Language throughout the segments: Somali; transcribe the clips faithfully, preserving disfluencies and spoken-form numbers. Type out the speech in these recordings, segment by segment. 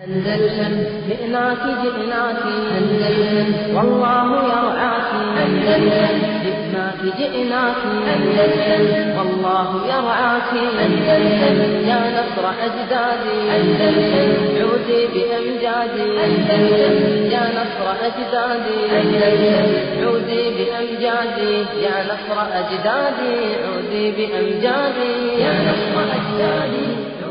أندلسن جئناك جئناك أندلسن والله يرعاك أندلسن جئناك جئناك أندلسن والله يرعاك أندلسن يا نصر أجدادي أندلسن عودي بأمجادي أندلسن يا نصر أجدادي أندلسن عودي بأمجادي يا نصر أجدادي عودي بأمجادي يا نصر أجدادي.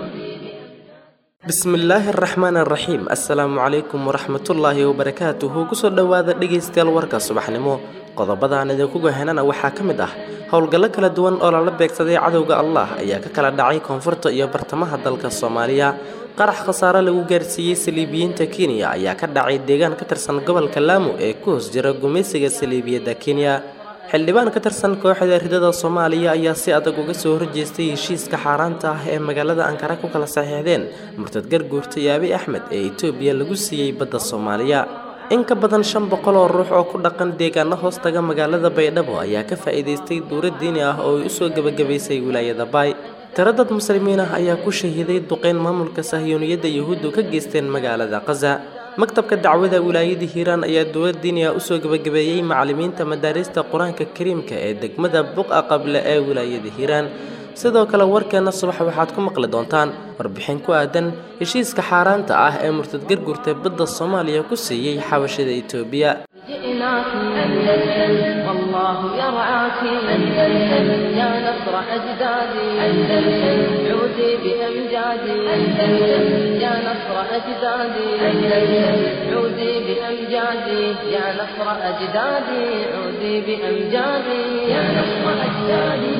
بسم الله الرحمن الرحيم السلام عليكم ورحمة الله وبركاته كسر دوادا dhageystayaal warka subaxnimo qodobadaan idinku go'aanana waxa kamid ah howlgalo kala duwan oo la beegsaday cadawga Allah ayaa ka kala dhacay koonfurta iyo bartamaha dalka Soomaaliya qarax khasaare lagu gaarsiiyay Saliibiyiinta Kenya ayaa ka dhacay deegaan ka tirsan gobolka Lamu ee ku hoos jira gumeysiga Saliibiyada Kenya xildhibaan ka tirsan kooxda ridada Soomaaliya ayaa si adag uga soo horjeestay heshiiska xaaraanta ah ee magaalada Ankara ku kala saxiixdeen murtad garguurta Abiy Ahmed ee Itoobiya lagu siiyay badda Soomaaliya in ka badan shan boqol oo ruux oo ku dhaqan deegaano hoostaga magaalada Baydhabo ayaa ka faa'iideystay dowlad diini ah oo u soo gabagabaysay wilaayada Bay tiradad muslimiin ah ayaa ku shahiiday duqeyn maamulka Sahiyuuniyadda Yahuuddu ka geysteen magaalada Gaza maktabka dacwada wilaayada Hiiraan ayaa dowlad diini ah u soo gabagabeeyay macallimiinta madaarista Quraanka Kariimka ee degmada Buqa Qable ee wilaayada Hiiraan sidoo kale warkeena subax waxaad ku maqli doontaan warbixin ku aadan heshiiska xaaraanta ah ee murtad garguurta badda Soomaaliya ku siiyay xabashada Itoobiya. جئناك أندلسن والله يرعاك أندلسن يا نصر أجدادي أندلسن عودي بأمجادي أندلسن يا نصر أجدادي أندلسن عودي بأمجادي يا نصر أجدادي عودي بأمجادي يا نصر أجدادي.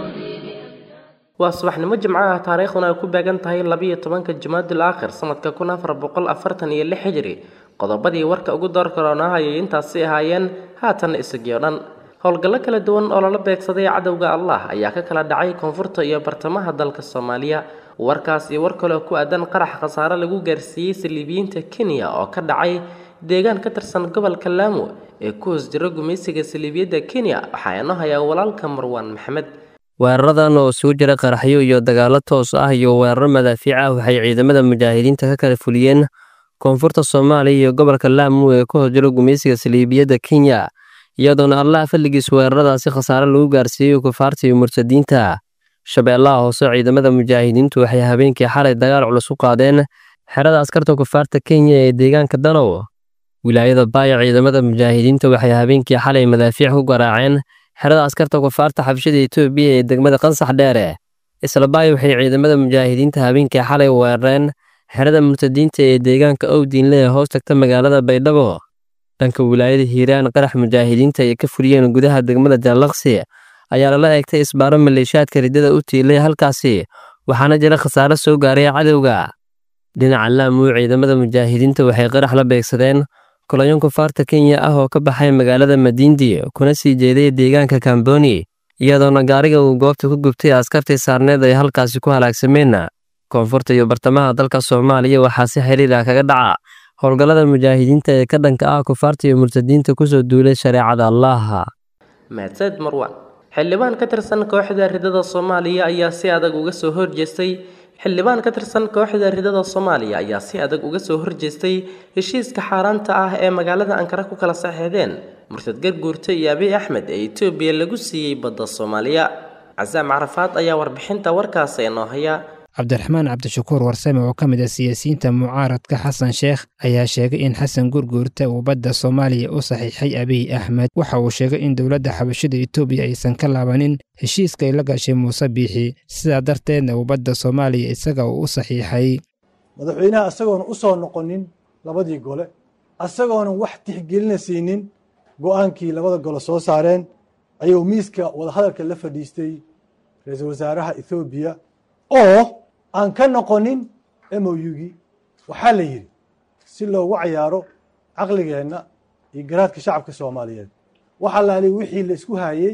waa subaxnimo jimcaha taariikhduna ay ku beegan tahay laba iyo tobanka Jumaadul Aakhir sanadka kun afar boqol afartan iyo lix hijri qodobadii warka ugu door korona ayay intaasi ahaayeen haatan isagii dhan howlgallo kala duwan oo la beegsaday cadawga Allah ayaa ka kala dhacay koonfurta iyo bartamaha dalka Soomaaliya warkaas iyo war kale ku aadan qarax khasaare lagu gaarsiiyay Saliibiyiinta Kenya oo ka dhacay deegaan ka tirsan gobolka Lamu ee ku hoos jira gumeysiga Saliibiyada Kenya waxa ay noo hayaan walaalka Marwan Maxamed. weeraradan oo soo jira qaraxyo iyo dagaalo toos ah iyo weerar madaafiic ah waxay ciidamada mujaahidiinta ka kala fuliyeen koonfurta Soomaaliya iyo gobolka Lamu ee ku hoos jira gumeysiga Saliibiyada Kenya iyadoona Allah fadligiis weeraradaasi khasaare lagu gaarsiiyay kufaarta iyo murtadiinta shabeellaha hoose ciidamada mujaahidiintu waxay habeenkii xalay dagaal culus u qaadeen xerada askarta kufaarta Kenya ee deegaanka Danow wilaayada Bay ciidamada mujaahidiinta waxay habeenkii xalay madaafiic ku garaaceen xerada askarta kufaarta xabashada Itoobiya ee degmada Qansax Dheere isla Bay waxay ciidamada mujaahidiinta habeenkii xalay weerareen xerada murtadiinta ee deegaanka Owdiinle ee hoos tagta magaalada Baydhabo dhanka wilaayada Hiiraan qarax mujaahidiinta ay ka fuliyeen gudaha degmada Jaalaqsi ayaa la eegtay isbaaro maleeshiyaadka ridada u tiilay halkaasi waxaana jira khasaare soo gaaray cadawga dhinaca Lamu ciidamada mujaahidiinta waxay qarax la beegsadeen kulayn kufaarta Kenya ah oo ka baxay magaalada Madindi kuna sii jeeday deegaanka Kamboni iyadoona gaariga uu goobta ku gubtay askartii saarneed ay halkaasi ku halaagsameen koonfurta iyo bartamaha dalka Soomaaliya waxaa si xiriir ah kaga dhaca howlgallada mujaahidiinta ee ka dhanka ah kufaarta iyo murtadiinta ku soo duulay shariicada Allah. Maadsad Marwan xildhibaan ka tirsan kooxda ridada Soomaaliya ayaa si adag uga soo horjeestay xildhibaan ka tirsan kooxda ridada Soomaaliya ayaa si adag uga soo horjeestay heshiiska xaaraanta ah ee magaalada Ankara ku kala saxiixdeen murtad garguurta Abiy Ahmed ee Itoobiya lagu siiyay badda Soomaaliya. Cazaam Carafaad ayaa warbixinta warkaas inoo haya. Cabdiraxmaan Cabdishakuur Warsame oo ka mid ah siyaasiyiinta mucaaradka Xasan Sheekh ayaa sheegay in Xasan Gurguurta uu badda Soomaaliya u saxiixay Abiy Ahmed waxa uu sheegay in dowladda xabashada Itoobiya aysan ka laabanin heshiiska ay la gashay Muuse Biixi sidaa darteedna uu badda Soomaaliya isaga uu u saxiixay madaxweynaha asagoon u soo noqonin labadii gole asagoon wax tixgelinaysiinin go'aankii labada gole soo saareen ayuu miiska wada hadalka la fadhiistay ra'iisul wasaaraha Itoobiya oo aan ka noqonin M O U-gi waxaa la yidhi si loogu cayaaro caqligeenna iyo garaadka shacabka Soomaaliyeed waxaa la yidhi wixii la isku hayay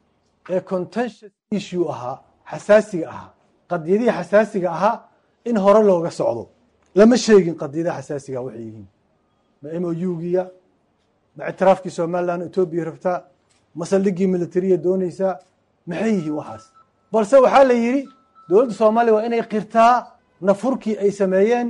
ee contentious issue ahaa xasaasiga ahaa qadiyadihii xasaasiga ahaa in hore looga socdo lama sheegin qadiyadaha xasaasiga waxay yihiin ma M O U-giya ma ictiraafkii Somaliland Itoobiya rabtaa ma saldhiggii militariya doonaysaa maxay yihiin waxaas balse waxaa la yidhi dowladda Soomaaliya waa inay qirtaa nafurkii ay sameeyeen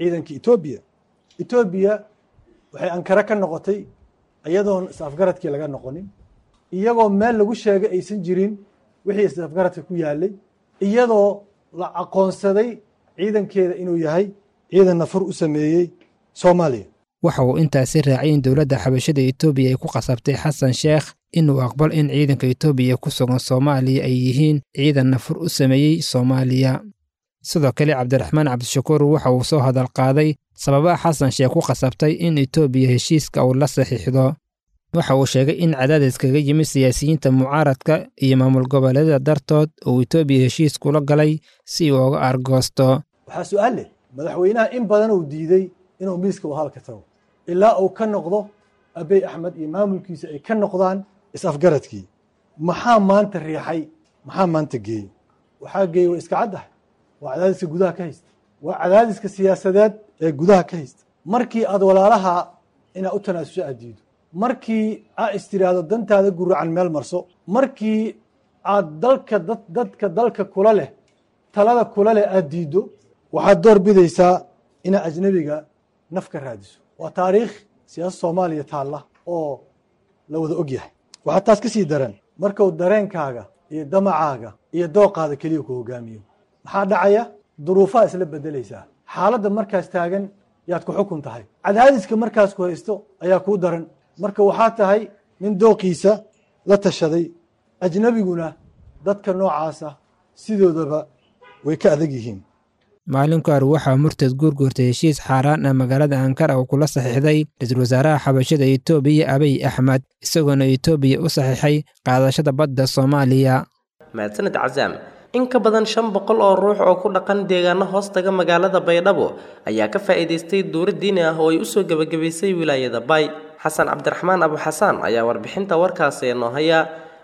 ciidankii etoobiya etoobiya waxay ankara ka noqotay iyadoon is-afgaradkii laga noqonin iyagoo meel lagu sheegay aysan jirin wixii is-afgaradka ku yaalay iyadoo la aqoonsaday ciidankeeda inuu yahay ciidan nafur u sameeyey soomaaliya waxa uu intaasi raacay in dowladda xabashada etoobiya ay ku qasabtay xasan sheekh inuu aqbal in ciidanka etoobiya ku sugan soomaaliya ay yihiin ciidan nafur u sameeyey soomaaliya sidoo kale cabdiraxmaan cabdishakuur waxa uu soo hadal qaaday sababaha xasan sheekh ku qasabtay in etoobiya heshiiska uu la saxiixdo waxa uu sheegay in cadaadis kaga yimid siyaasiyiinta mucaaradka iyo maamul goboleedyada dartood uu etoobiya heshiis kula galay si uu uga argoosto waxaa su-aal leh madaxweynaha in badan uu diiday inuu miiska wadahadalka tago ilaa uu ka noqdo abey axmed iyo maamulkiisa ay ka noqdaan is-afgaradkii maxaa maanta riixay maxaa maanta geeyey waxaa geeyey waa iska caddahay waa cadaadiska gudaha ka haysta waa cadaadiska siyaasadeed ee gudaha ka haysta markii aad walaalaha inaad u tanaasusho aad diido markii aad istiraahdo dantaada guracan meel marso markii aad dalka dadka dalka kula leh talada kula leh aad diiddo waxaad door bidaysaa inaad ajnebiga naf ka raadiso waa taariikh siyaasad soomaaliya taalla oo la wada og yahay waxaa taas ka sii daran markuu dareenkaaga iyo damacaaga iyo dooqaada keliya ku hogaamiyo maxaa dhacaya duruufaha isla bedelaysaa xaaladda markaas taagan yaad ku xukun tahay cadaadiska markaas ku haysto ayaa kuu daran marka waxaa tahay nin dooqiisa la tashaday ajnebiguna dadka noocaasa sidoodaba way ka adag yihiin maalinku hore waxaa murtad guurguurtay heshiis xaaraan ah magaalada ankara uu kula saxiixday ra-iisul wasaaraha xabashada etoobiya abiy axmed isagoona etoobiya u saxiixay qaadashada badda soomaaliya mahadsaned casaam in ka badan shan boqol oo ruux oo ku dhaqan deegaano hoostaga magaalada baydhabo ayaa ka faa'iidaystay duuro diini ah oo ay usoo gebagabaysay wilaayada bay xasan cabdiraxmaan abu xasaan ayaa warbixinta warkaasi inoo haya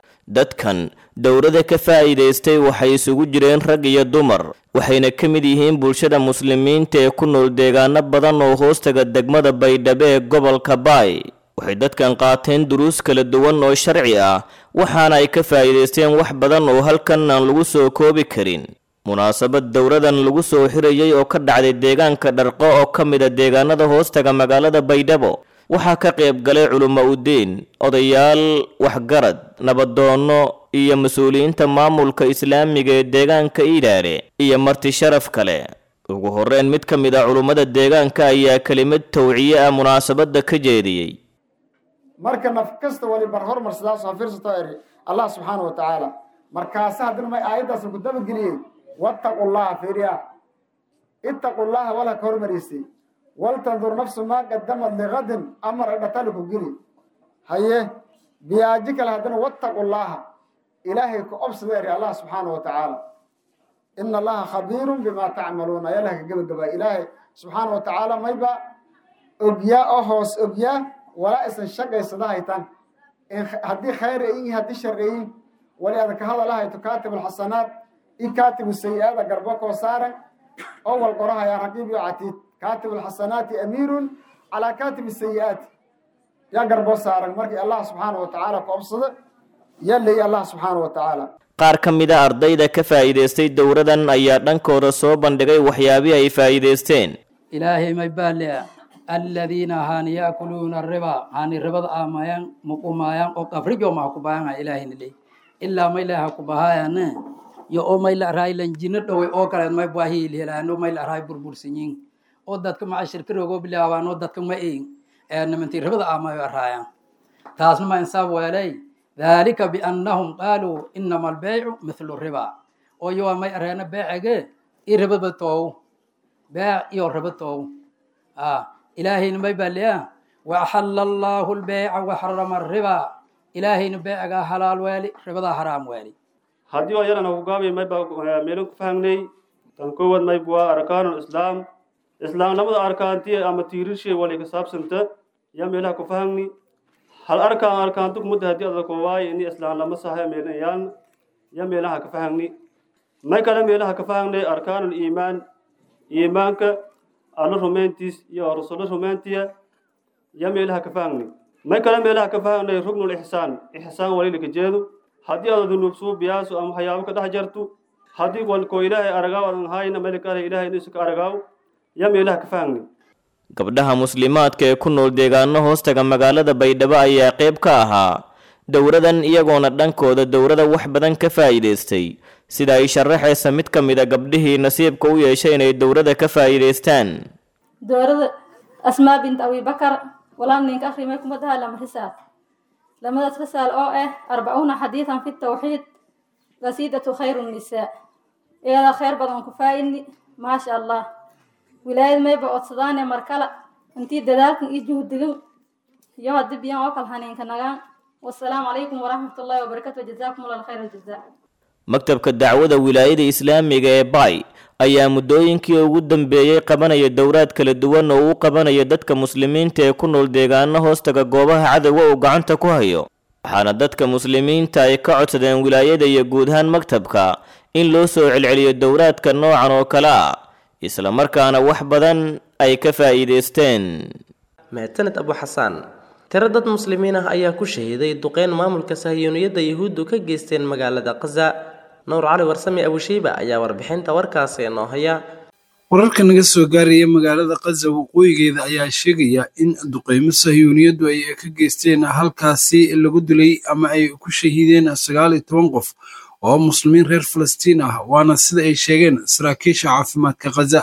dadkan dowladda ka faa'iidaystay waxay isugu jireen rag iyo dumar waxayna ka mid yihiin bulshada muslimiinta ee ku nool deegaano badan oo hoostaga degmada baydhabo ee gobolka baay waxay dadkan qaateen duruus kala duwan oo sharci ah waxaana ay ka faa'iidaysteen wax badan oo halkan aan lagu soo koobi karin munaasabad dowladan lagu soo xirayay oo ka dhacday deegaanka dharqo oo ka mid a deegaanada hoostaga magaalada baydhabo waxaa ka qayb galay culimo udiin odayaal waxgarad nabadoonno iyo mas-uuliyiinta maamulka islaamiga ee deegaanka iidhaare iyo marti sharaf kale ugu horreyn mid ka mid ah culummada deegaanka ayaa kelimad tawciye ah munaasabadda ka jeediyey marka naf kasta waliba hormar sidaas oo fiirsato eri allah subxaanahu wa tacaala markaasa haddana may aayaddaas ku dabageliyey wattaqullaha fiiriya ittaqullaha wala ka hormariisay waltandur nafsu maa qadamad ligadin amar dhatali ku geli haye biyaaji kale haddana wattaqullaha ilaahay ku obsada eri allah subxaanahu wa tacaala ina allaha khabiirun bimaa tacmaluuna yalaha ka gebagabaa ilaahay subxaanahu wa tacaala mayba ogyaa oo hoos ogyaa walaa isan shaqaysada haytan haddii khayr ayin haddii shar ayin wali adan ka hadala hayto kaatib alxasanaat i kaatibu sayi-aada garbo koo saaran oo wal qorahayaa raqiib iyo catiid kaatib alxasanaati amiirun calaa kaatib sayi-aati yaa garbo saaran markii allah subxaanahu wa tacaala ku obsada yaa leeyi allah subxaanahu wa tacaala qaar ka mid a ardayda ka faa'iidaystay dowladan ayaa dhankooda soo bandhigay waxyaabihii ay faa'iidaysteen ilaahay may baaliya الذين هان يأكلون الربا هان الربا آمايان مقومايان أو كفريجو ما كبايان إلهي نلي إلا ما إله كبايان يا أو ما إله راي لنجنة أو أو كلام ما يبغى لي لأنه ما إله راي بربور سنين أو دتكم عشر كيلو جو بلا وان أو دتكم ما إيه أنا من تربا آمايان رايان تاسم ما إنساب وعلي ذلك بأنهم قالوا إنما البيع مثل الربا أو يوم ما يرانا بيع جه الربا بتوه بيع يو الربا توه آه إلهي نبي بالله وأحل الله البيع وحرم الربا إلهي نبيع حلال والي ربا حرام والي هذه أيضا نوقابي ما يبقى ملوك فهمني تنقوة ما يبقى أركان الإسلام إسلام لما أركان تي أما تيرشي ولي كساب سنت يا ملها كفهمني هل أركان أركان تك مدة هدي أذا كواي إني إسلام لما صحيح مليان يا ملها كفهمني ما يكلم ملها كفهمني أركان الإيمان إيمانك alla rumayntiis iyo rasuul rumayntiya ya meelaha ka faahmay ma kala meelaha ka faahnay rugnul ihsaan ihsaan wali ka jeedo hadii aad dunuubsoo biyaaso ama waxyaabo ka dhex jarto hadii wal ko ilaahay aragaaw aan hayna malika ilaahay inuu ka aragaaw ya meelaha ka fahmni gabdhaha muslimaadka ee ku nool deegaano hoostaga magaalada baydhabo ayaa qayb ka ahaa dowradan iyagoona dhankooda dowrada wax badan ka faa'iidaystay sida ay sharaxaysa mid ka mid a gabdhihii nasiibka u yeeshay inay dowrada ka faa'iidaystaan dowrada asmaa bint abibakar walaal ninka akhrimay kuma daha lama risaal lamadaas risaal oo ah arbacuuna xadiidan fi tawxiid qasiidatu khayru nisaa iyada khayr badan ku faa'idni maasha allah wilaayad mayba codsadaane markale intii dadaalkan iyo juhdigan iyo haddii biyan oo kala haniinka nagaan wasalaamu calaykum waraxmatullaahi wabarakaatu jazaakum allah khayra jazaa maktabka dacwada wilaayada islaamiga ee bay ayaa muddooyinkii ugu dambeeyey qabanaya dowraad kala duwan oo uu qabanaya dadka muslimiinta ee ku nool deegaano hoostaga goobaha cadowga uu gacanta ku hayo waxaana dadka muslimiinta ay ka codsadeen wilaayada iyo guud ahaan maktabka in loo soo celceliyo dowraadka noocan oo kale ah isla markaana wax badan ay ka faa'iidaysteen mahadsaned abu xasaan tiro dad muslimiin ah ayaa ku shahiiday duqeyn maamulka sahiyuuniyadda yahuuddu ka geysteen magaalada qaza nuur cali warsame abushiiba ayaa warbixinta warkaasi inoo haya wararka naga soo gaaraya magaalada qaza waqooyigeeda ayaa sheegaya in duqeymo sahiyuuniyaddu ay ka geysteen halkaasi lagu dilay ama ay ku shahiideen sagaal iyo toban qof oo muslimiin reer falastiin ah waana sida ay sheegeen saraakiisha caafimaadka qaza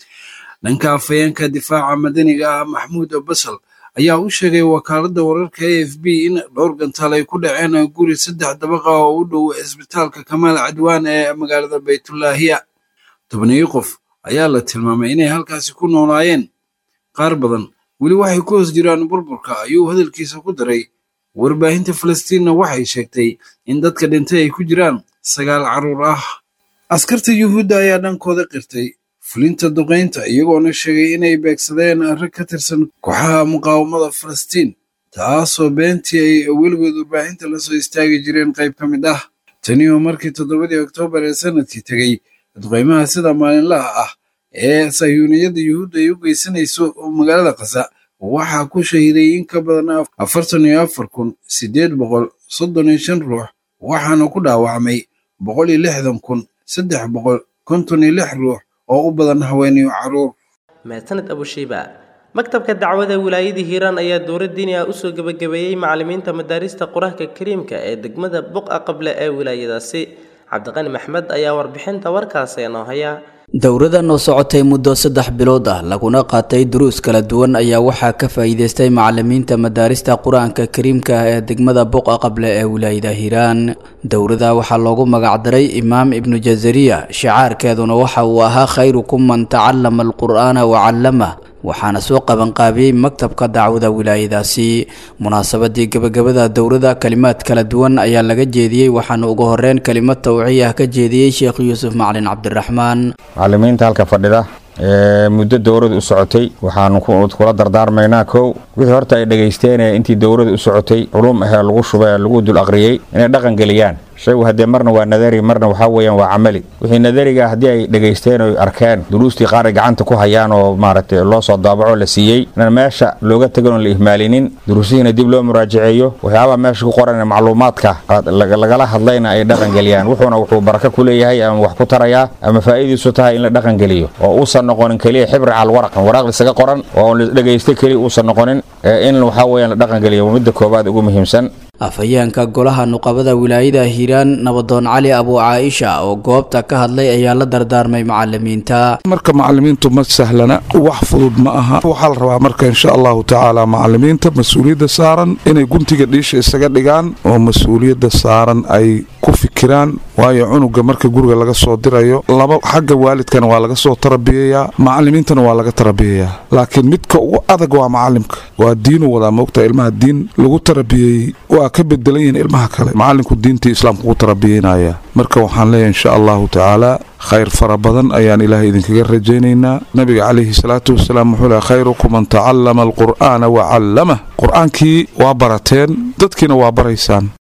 dhanka afhayeenka difaaca madaniga ah maxmuud basal ayaa u sheegay wakaaladda wararka a f b in dhowr gantaal ay ku dhaceen guri saddex dabaqa oo u dhow isbitaalka kamaal cadwaan ee magaalada baytulaahiya tobaniyo qof ayaa la tilmaamay inay halkaasi ku noolaayeen qaar badan weli waxay ku hoos jiraan burburka ayuu hadalkiisa ku daray warbaahinta falastiinna waxay sheegtay in dadka dhintay ay ku jiraan sagaal carruur ah askarta yuhuudda ayaa dhankooda qirtay fulinta duqeynta iyagoona sheegay inay beegsadeen rag ka tirsan kooxaha muqaawamada falastiin taasoo beentii ay weligood warbaahinta la soo istaagi jireen qayb ka mid ah tani oo markii toddobadii oktoobar ee sanadkii tegey duqeymaha sida maalinlaha ah ee sahyuuniyadda yuhuudda ay u geysanayso magaalada qaza waxaa ku shahiiday in ka badan afartan iyo afar kun sideed boqol soddon iyo shan ruux waxaana ku dhaawacmay boqol iyo lixdan kun saddex boqol konton iyo lix ruux oo u badan haweeneyo carruur mahadsaned abushiiba maktabka dacwada wilaayada hiiraan ayaa dowlad diini ah usoo gebagabeeyey macallimiinta madaarista qur-aanka kariimka ee degmada buqa qable ee wilaayadaasi cabdiqani maxmed ayaa warbixinta warkaasi inoo haya dowradan oo socotay muddo saddex bilood ah laguna qaatay duruus kala duwan ayaa waxaa ka faa'iidaystay macallimiinta madaarista qur-aanka kariimka ah ee degmada buqa qable ee wilaayada hiiraan dowrada waxaa loogu magacdaray imaam ibnu jazariya shicaarkeeduna waxa uu ahaa khayrukum man tacallama alqur'aana wacallamah waxaana soo qabanqaabiyey maktabka dacwada wilaayadaasi munaasabadii gabagabada dowrada kalimaad kala duwan ayaa laga jeediyey waxaana ugu horeyn kelimad tawciih ah ka jeediyey sheekh yuusuf macalin cabdiraxmaan macallimiinta halka fadhida ee muddo dowrada u socotay waxaanu kula dardaarmaynaa kow wixii horta ay dhegaysteen intii dowrada u socotay culum ahee lagu shubay lagu dul aqriyey inay dhaqan geliyaan shaygu haddee marna waa nadari marna waxaa weeyaan waa camali wixii nadariga haddii ay dhegaysteen oy arkeen duruustii qaar ay gacanta ku hayaan oo maaragtay loo soo daabaco la siiyey inaan meesha looga tegin oon la ihmaalinin duruusihiina dib loo muraajaceeyo waxyaabaha meesha ku qoran macluumaadka lagala hadlayna ay dhaqan geliyaan wuxuuna wuxuu baraka ku leeyahay ama wax ku tarayaa ama faa'iidiisu tahay in la dhaqan geliyo oo uusan noqonin keliya xibri cal waraqan waraaq isaga qoran oo la dhegaystay keliya uusan noqonin in waxaa weeyaan la dhaqan geliyo midda koobaad ugu muhiimsan afhayeenka golaha nuqabada wilaayada hiiraan nabadoon cali abu caaisha oo goobta ka hadlay ayaa la dardaarmay macallimiinta marka macallimiintu ma sahlana wax fudud ma aha waxaa la rabaa marka insha allahu tacaala macallimiinta mas-uuliyadda saaran inay guntiga dhiisha isaga dhigaan oo mas-uuliyadda saaran ay ku fikiraan waayo cunuga marka guriga laga soo dirayo laba xagga waalidkana waa laga soo tarabiyayaa macallimiintana waa laga tarabiyayaa laakiin midka ugu adag waa macallimka waa diinu wadaa moogta ilmaha diin lagu tarabiyey waa ka bedelan yihiin ilmaha kale macallinku diintii islaamka ku tarabiyeynaya marka waxaan leeyahay insha allahu tacaala khayr fara badan ayaan ilaahay idinkaga rajaynaynaa nabiga calayhi salaatu wasalaam wuxuu leeyahay khayrukum man tacallama alqur'aana wa callamah qur'aankii waa barateen dadkiina waa baraysaan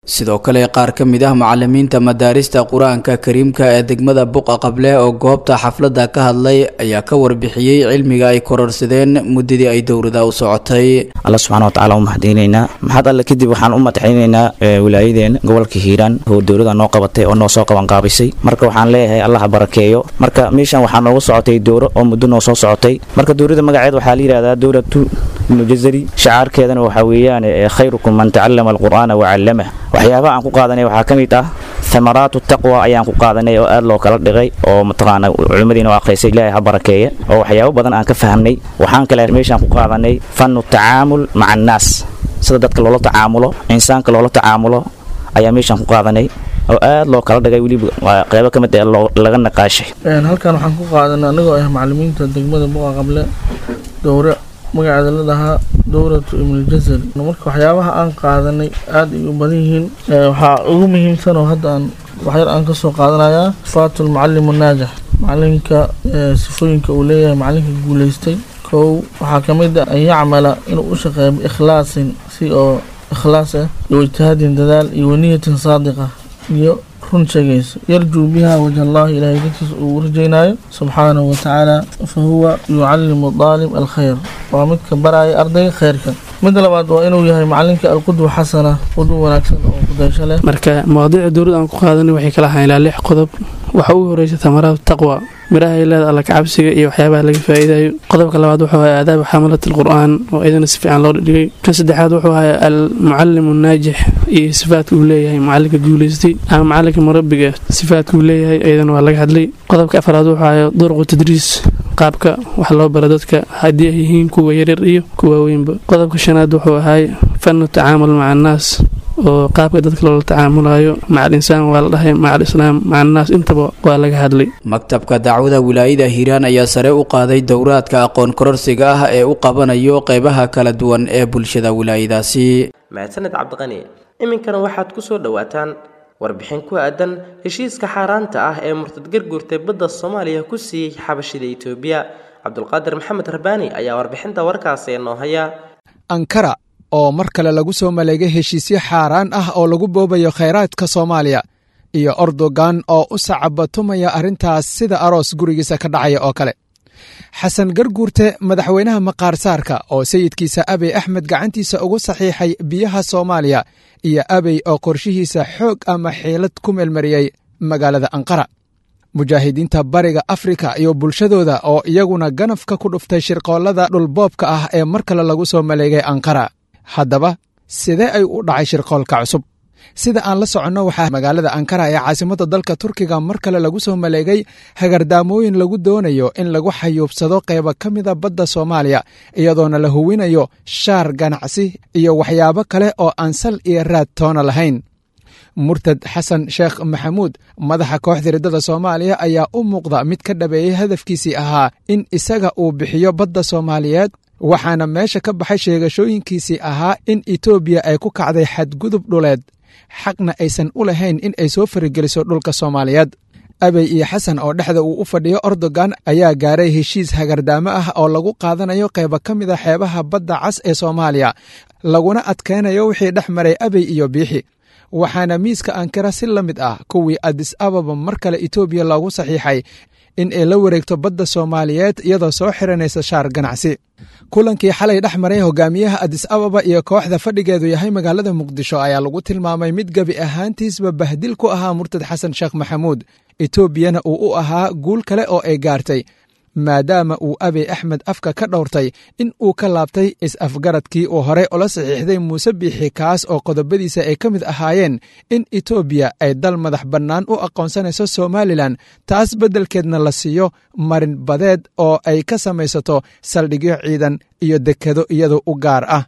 sidoo kale qaar ka mid ah macalimiinta madaarista qur-aanka kariimka ee degmada buqa qable oo goobta xafladda ka hadlay ayaa ka warbixiyey cilmiga ay kororsadeen muddadii ay dowrada u socotay. alla subxaana watacaala u mahadinaynaa maxad alle kadib waxaan u madaxaynaynaa wilaayadeen gobolka hiiraan oo dowlada noo qabatay oo noo soo qabanqaabisay marka waxaan leeyahay allaha barakeeyo. marka meeshan waxaa noogu socotay dowro oo muddo noo soo socotay marka dowrada magaceed waxaa la yidhahdaa dowlatu ibnu jazari shacaarkeedana waxaa weeyaan khayrukum man tacallama alqur'aana wacallamah. waxyaabaha aan ku qaadanay waxaa ka mid ah thamaraatu taqwa ayaan ku qaadanay oo aad loo kala dhigay oo mataqaana culimadiina oo akhriysay ilaahay ha barakeeya oo waxyaabo badan aan ka fahamnay. waxaan kale meeshaan ku qaadanay fannu tacaamul maca annaas sida dadka loola tacaamulo insaanka loola tacaamulo ayaa meeshaan ku qaadanay oo aad loo kala dhigay weliba qaybo ka mid ah laga naqaashay. halkan waxaan ku qaadanay anigoo ah macalimiinta degmada buqa qable dowra magaceeda la dhahaa dowlatu ibnu jazari. marka waxyaabaha aan qaadanay aad ay u badan yihiin waxaa ugu muhiimsan oo hadda aan waxyar aan kasoo qaadanayaa sifaatul mucallim naajix macalinka sifooyinka uu leeyahay macalinka guuleystay. kow waxaa ka mid ah an yacmala inuu u shaqeeyo biikhlaasin si oo ikhlaas ah iyo ijtihaadin dadaal iyo waniyatin saadiqa iyo run sheegaysa yarjuu biha wajha allah ilaahay dartiisa uu rajaynayo subxaanahu watacaala fa huwa yucallimu daalib alkhayr waa midka baraya ardayga khayrka. mid labaad waa inuu yahay macalinka alqudwa xasana qudwa wanaagsan oo kudaysho leh. marka mawadiica dowladda aan ku qaadanay waxay kala ahaan ilaa lix qodob. waxa ugu horeysa tamaraatu taqwa miraha ay leedahay alla kacabsiga iyo waxyaabaha laga faa'iidayo. qodobka labaad wuxuu ahaa aadaab xamalat alqur'aan oo iyadana si fiican loo dhigay. kan saddexaad wuxuu ahaa almucallim naajix iyo sifaadka uu leeyahay macalinka guuleystay ama macalinka murabbiga sifaadka uu leeyahay iyadana waa laga hadlay. qodobka afraad wuxuu ahaa duruqu tadriis qaabka wax loo baro dadka haddii ay yihiin kuwa yaryar iyo kuwa weynba. qodobka shanaad wuxuu ahaa fannu tacaamul maca annaas oo qaabka dadka loola tacaamulayo maca alinsaan waa la dhahay maca alislaam maca annaas intaba waa laga hadlay. maktabka dacwada wilaayada hiiraan ayaa sare u qaaday dowraadka aqoon kororsiga ah ee u qabanayo qeybaha kala duwan ee bulshada wilaayadaasi. mahadsaned cabdiqani. iminkana waxaad ku soo dhowaataan warbixin ku aadan heshiiska xaaraanta ah ee murtad garguurtay badda soomaaliya ku siiyey xabashida itoobiya. cabdulqaadir maxamed rabbaani ayaa warbixinta warkaasi noo haya. ankara oo mar kale lagu soo maleegay heshiisyo xaaraan ah oo lagu boobayo khayraadka soomaaliya iyo ordogan oo u sacabatumaya arrintaas sida aroos gurigiisa ka dhacaya oo kale. xasan garguurte madaxweynaha maqaarsaarka oo sayidkiisa abey axmed gacantiisa ugu saxiixay biyaha soomaaliya iyo abey oo qorshihiisa xoog ama xiilad ku meelmariyey magaalada anqara. mujaahidiinta bariga afrika iyo bulshadooda oo iyaguna ganafka ku dhuftay shirqoollada dhulboobka ah ee mar kale lagu soo maleegay anqara. haddaba sidee ay u dhacay shirqoolka cusub? sida aan la soconno waxaa magaalada ankara ee caasimadda dalka turkiga mar kale lagu soo maleegay hagardaamooyin lagu doonayo in lagu xayuubsado qaybo ka mida badda soomaaliya iyadoona la huwinayo shaar ganacsi iyo waxyaabo kale oo aan sal iyo raad toona lahayn. murtad xasan sheekh maxamuud madaxa kooxda riddada soomaaliya ayaa u muuqda mid ka dhabeeyey hadafkiisii ahaa in isaga uu bixiyo badda soomaaliyeed waxaana meesha ka baxay sheegashooyinkiisii ahaa in etoobiya ay ku kacday xadgudub dhuleed xaqna aysan u lahayn in ay soo farigeliso dhulka soomaaliyeed. abey iyo xasan oo dhexda uu u fadhiyo ordogan ayaa gaaray heshiis hagardaamo ah oo lagu qaadanayo qaybo ka mid a xeebaha badda cas ee soomaaliya laguna adkaynayo wixii dhex maray abey iyo biixi. waxaana miiska ankara si la mid ah kuwii adis ababa mar kale etoobiya loogu saxiixay in ay la wareegto badda soomaaliyeed iyadoo soo xiranaysa shaar ganacsi. kulankii xalay dhex maray hogaamiyaha adis ababa iyo kooxda fadhigeedu yahay magaalada muqdisho ayaa lagu tilmaamay mid gebi ahaantiisba bahdil ku ahaa murtad xasan sheekh maxamuud etoobiyana uu u ahaa guul kale oo ay gaartay maadaama uu abey axmed afka ka dhowrtay in uu ka laabtay is-afgaradkii uu horey ula saxiixday muuse biixi kaas oo qodobadiisa ay ka mid ahaayeen in etoobiya ay dal madax bannaan u aqoonsanayso somalilan taas beddelkeedna la siiyo marin badeed oo ay ka samaysato saldhigyo ciidan iyo dekado iyadoo u gaar ah.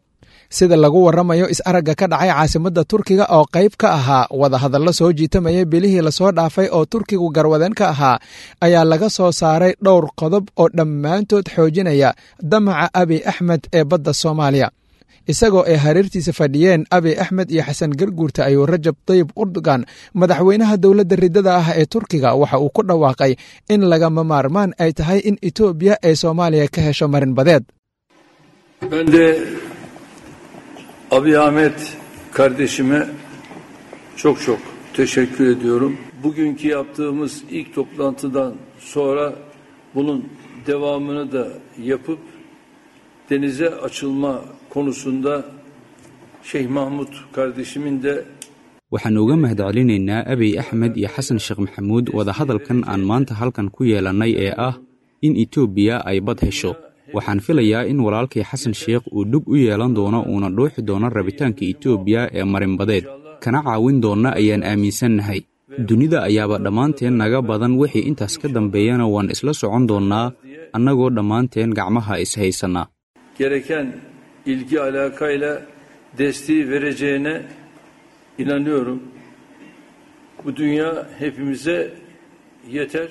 sida lagu warramayo is-aragga ka dhacay caasimadda turkiga oo qayb ka ahaa wadahadallo soo jiitamayay bilihii lasoo dhaafay oo turkigu garwadeen ka ahaa ayaa laga soo saaray dhowr qodob oo dhammaantood xoojinaya damaca abey axmed ee badda soomaaliya. isagoo ay hareertiisa fadhiyeen abey axmed iyo xasan garguurta ayuu rajab tayyib erdogan madaxweynaha dowladda riddada ah ee turkiga waxa uu ku dhawaaqay in lagama maarmaan ay tahay in etoobiya ay soomaaliya ka hesho marin badeed. Abiy Ahmet kardeşime Çok çok teşekkür ediyorum. Bugünkü yaptığımız ilk toplantıdan sonra bunun devamını da yapıp denize açılma konusunda Şeyh Mahmud kardeşimin de waxaan uga mahadcelinaynaa Abiy Axmed iyo Xasan Sheekh Maxamuud wadahadalkan aan maanta halkan ku yeelannay ee ah in Itoobiya ay bad hesho. Waxaan filayaa in walaalkay Xasan Sheekh uu dhug u yeelan doono uuna dhuuxi doono rabitaanka Itoobiya ee marinbadeed, kana caawin doona ayaan aaminsannahay. Dunida ayaaba dhammaanteen naga badan wixii intaas ka dambeeyana waan isla socon doonnaa annagoo dhammaanteen gacmaha is haysanaa. Gereken ilgi alakayla desteği vereceğine inanıyorum. Bu dünya hepimize yeter.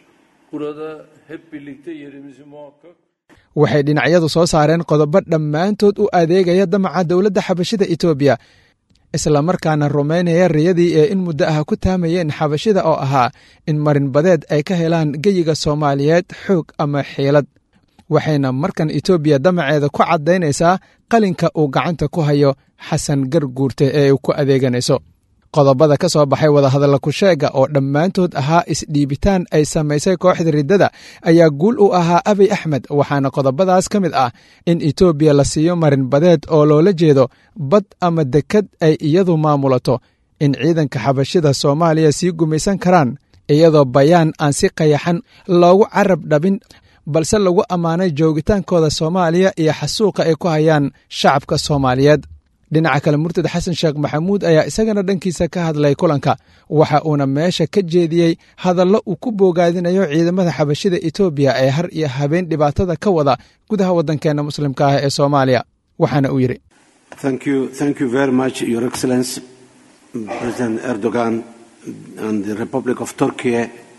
Burada hep birlikte yerimizi muhakkak. waxay dhinacyadu soo saareen qodobo dhammaantood u adeegaya damaca dowladda xabashida Itoobiya, isla markaana rumaynaya riyadii ee in muddo ah ku taamayeen xabashida oo ahaa in marinbadeed ay ka helaan geyiga Soomaaliyeed xoog ama xiilad. waxayna markan Itoobiya damaceeda ku cadaynaysaa qalinka uu gacanta ku hayo Xasan Garguurte ee uu ku adeeganayso. qodobada ka soo baxay wadahadalla ku sheega oo dhammaantood ahaa isdhiibitaan ay samaysay kooxda riddada ayaa guul u ahaa Abiy Axmed, waxaana qodobadaas ka mid ah in Itoobiya la siiyo marinbadeed oo loola jeedo bad ama dekad ay iyadu maamulato, in ciidanka xabashida Soomaaliya sii gumaysan karaan, iyadoo bayaan aan si qayaxan loogu carab dhabin balse lagu ammaanay joogitaankooda Soomaaliya iyo xasuuqa ay ku hayaan shacabka Soomaaliyeed. dhinaca kale murtad Xasan Sheekh Maxamuud ayaa isagana dhankiisa ka hadlay kulanka, waxa uuna meesha ka jeediyey hadallo uu ku boogaadinayo ciidamada xabashida Itoobiya ee har iyo habeen dhibaatada ka wada gudaha waddankeena muslimka ah ee Soomaaliya. waxaana uu yidhi Thank you, thank you very much, Your Excellency, President Erdogan and the Republic of Turkey,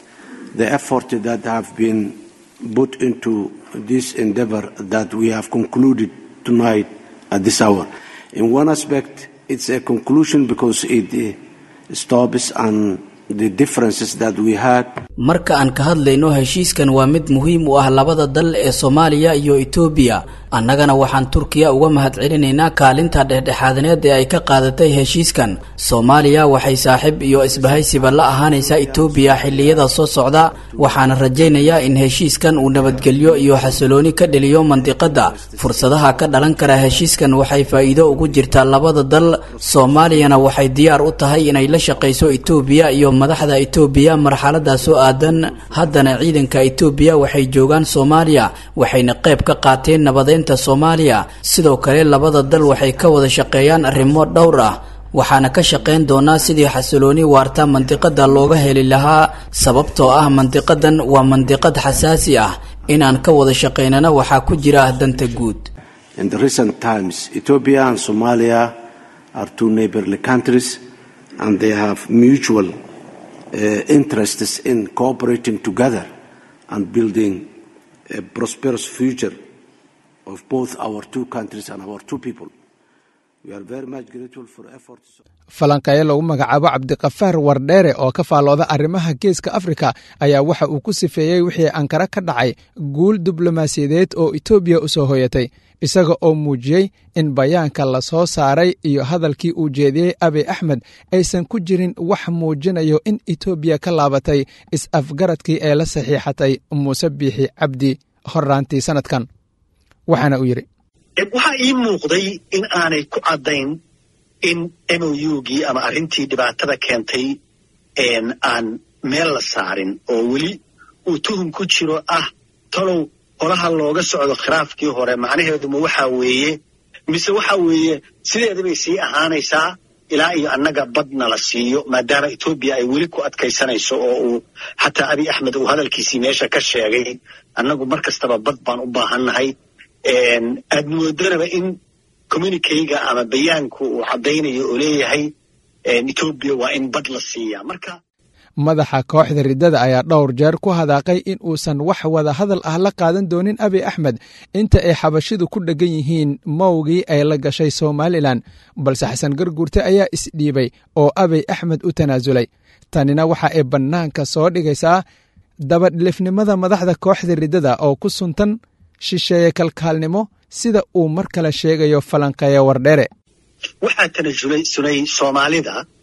the effort that have been put into this endeavor that we have concluded tonight at this hour. In one aspect, it's a conclusion because it uh, stops and the differences that we had. marka aan ka hadlayno heshiiskan waa mid muhiim u ah labada dal ee Soomaaliya iyo Itoobiya, annagana waxaan Turkiya uga mahadcelinaynaa kaalinta dhexdhexaadneed ee ay ka qaadatay heshiiskan. Soomaaliya waxay saaxiib iyo isbahaysiba la ahaanaysaa Itoobiya xilliyada soo socda, waxaana rajaynayaa in heshiiskan uu nabadgelyo iyo xasilooni ka dhaliyo mantiqada. fursadaha ka dhalan kara heshiiskan waxay faa'iido ugu jirtaa labada dal. Soomaaliyana waxay diyaar u tahay inay la shaqeyso Itoobiya iyo madaxda Itoobiya marxaladaas oo aadan. haddana ciidanka Itoobiya waxay joogaan Soomaaliya, waxayna qayb ka qaateen nabadeynta Soomaaliya. sidoo kale labada dal waxay ka wada shaqeeyaan arrimo dhowr ah, waxaana ka shaqeyn doonaa sidii xasilooni waarta mantiqada looga heli lahaa, sababtoo ah mantiqadan waa mantiqad xasaasi ah. inaan ka wada shaqeynana waxaa ku jira danta guud. In the recent times, Ethiopia and Somalia are two neighborly countries and they have mutual uh, interests in cooperating together and building a prosperous future of both our two countries and our two people. We are very much grateful for efforts. falanqeeye lagu magacaabo Cabdiqafaar Wardheere oo ka faalooda arrimaha geeska Afrika ayaa waxa uu ku sifeeyey wixii Ankara ka dhacay guul diblomaasiyadeed oo Itoobiya u soo hoyatay, isaga oo muujiyey in bayaanka la soo saaray iyo hadalkii uu jeediyey Abiy Axmed aysan ku jirin wax muujinayo in Itoobiya ka laabatay is-afgaradkii ee la saxiixatay Muuse Biixi Cabdi horraantii sanadkan. waxaana uu yidhi waxaa ii muuqday in aanay ku caddayn in M O U-gii ama arrintii dhibaatada keentay aan meel la saarin oo weli uu tuhum ku jiro ah talow holaha looga socdo khilaafkii hore. macnaheeduma waxaa weeye mise waxaa weeye sideeda bay sii ahaanaysaa ilaa iyo annaga badna la siiyo, maadaama Itoobiya ay weli ku adkaysanayso oo uu xataa Abiy Axmed uu hadalkiisii meesha ka sheegay annagu mar kastaba bad baan u baahannahay. aad moodanaba in communicayga ama bayaanku uu caddaynayo oo leeyahay Itoobiya waa in bad la siiyaa. marka madaxa kooxda riddada ayaa dhowr jeer ku hadaaqay in uusan wax wada hadal ah la qaadan doonin Abiy Axmed inta ay xabashidu ku dhagan yihiin mowgii ay la gashay Somaliland, balse Xasan Garguurte ayaa isdhiibay oo Abiy Axmed u tanaasulay. tanina waxa ay bannaanka soo dhigaysaa dabadhilifnimada madaxda kooxda riddada oo ku suntan shisheeye kalkaalnimo, sida uu mar kale sheegayo falanqeeye Wardheere. waxaa tanasulay sunay Soomaalida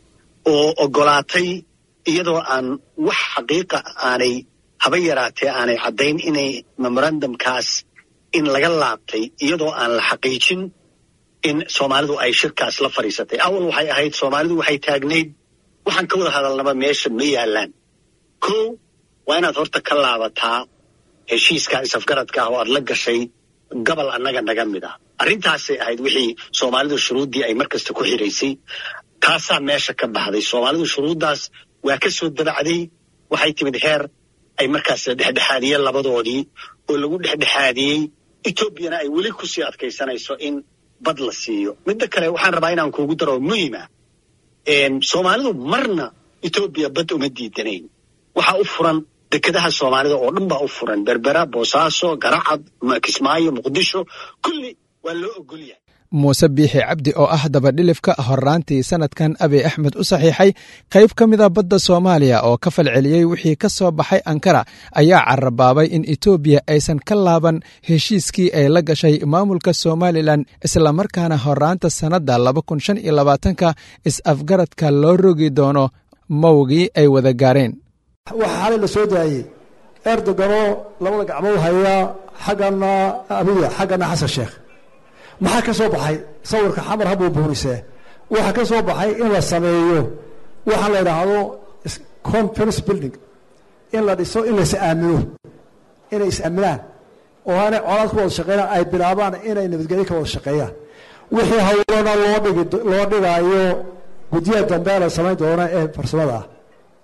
oo ogolaatay iyadoo aan wax xaqiiqa aanay haba yaraatee aanay caddayn inay memorandumkaas in laga laabtay iyadoo aan la xaqiijin in soomaalidu ay shirkaas la fadhiisatay. awal waxay ahayd soomaalidu waxay taagnayd waxaan ka wada hadalnaba meesha ma yaalaan. kow waa inaad horta ka laabataa heshiiska isafgaradka ah oo aad la gashay gobol annaga naga mid ah. arrintaasay ahayd wixii soomaalidu shuruuddii ay mar kasta ku xiraysay. taasaa meesha ka baxday. soomaalidu shuruuddaas waa ka soo dabacday. waxay timid heer ay markaas la dhexdhexaadiyeen labadoodii oo lagu dhexdhexaadiyey etoobiyana ay weli kusii adkaysanayso in bad la siiyo. midda kale waxaan rabaa inaan kuugu daro muhiima soomaalidu marna etoobiya bad uma diidanayn. waxaa u furan dekedaha soomaalida oo dhan baa u furan. berbera, boosaaso, garacad, kismaayo, muqdisho, kulli waa loo ogol yahay. muuse biixi cabdi oo ah dabadhilifka horraantii sanadkan abiy axmed u saxiixay qayb ka mida badda soomaaliya oo ka falceliyey wixii ka soo baxay ankara ayaa carabaabay in etoobiya aysan ka laaban heshiiskii ay la gashay maamulka somalilan islamarkaana horraanta sannadda laba kun shan iyo labaatanka is-afgaradka loo rogi doono mawgii ay wada gaareen. waxaa xalay la soo daayey erdoganoo labada gacmood hayaa xaggana abiya xaggana xasan sheekh. maxaa ka soo baxay sawirka xamar habuu buurisee waxaa ka soo baxay in la sameeyo waxaa la yidhaahdo conference building in la dhiso in la is-aamino inay is-aaminaan oo aanay colaad ku wada shaqeynaan ay bilaabaan inay nabadgelyo ka wada shaqeeyaan. wixii hawlana loo dhigi loo dhigaayo guddiyaha dambe la samayn doona ee farsamada ah.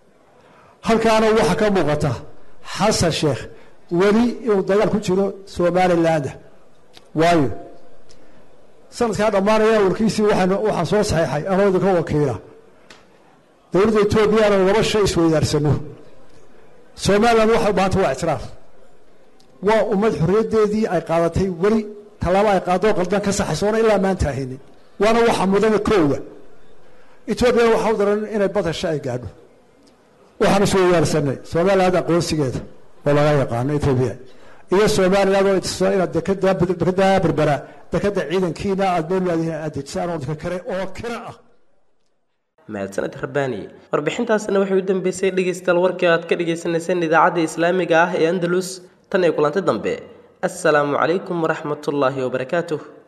halkaana waxaa ka muuqata xasan sheekh weli inuu dagaal ku jiro somaliland. waayo sanadkaa dhammaanaya warkiisii waxaan soo saxeexay anoo idinka wakiila dowladda etoobiyana laba shay isweydaarsano. somaliland waxay u baahanta waa ictiraaf. waa ummad xorriyaddeedii ay qaadatay weli tallaabo ay qaadoo qaldan ka saxaysoona ilaa maanta ahaynin. waana waxa mudana koowa etoobiyana waxaa u daran inay bad hesho ay gaadho. waxaan isweydaarsanay somaliland aqoonsigeeda oo laga yaqaano etoobiya iyo somaliland oo itiso inaad dekedaa berbera dekeda ciidankiina aad meelwaadihin aad dejisaan oo dadka kale oo kira ah. mahadsaned rabbaani. warbixintaasna waxay u dambeysay dhegeystayaal warkii aad ka dhegeysaneyseen idaacadda islaamiga ah ee andalus. tan iyo kulanti dambe assalaamu calaykum waraxmatullaahi wabarakaatuh.